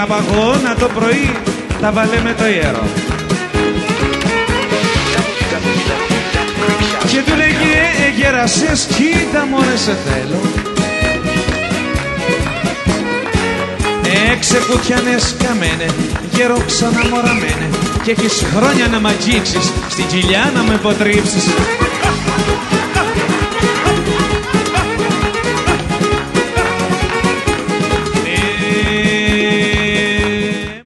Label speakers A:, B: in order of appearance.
A: παγώνα το πρωί, τα βαλέ με το ιερό. Και του λέγε γερασές, κοίτα μωρέ σε θέλω. Ξεκουτιανές καμένε, γέρο ξαναμοραμένε, και έχεις χρόνια να μ' αγγίξεις, στην κοιλιά να με υποτρίψεις.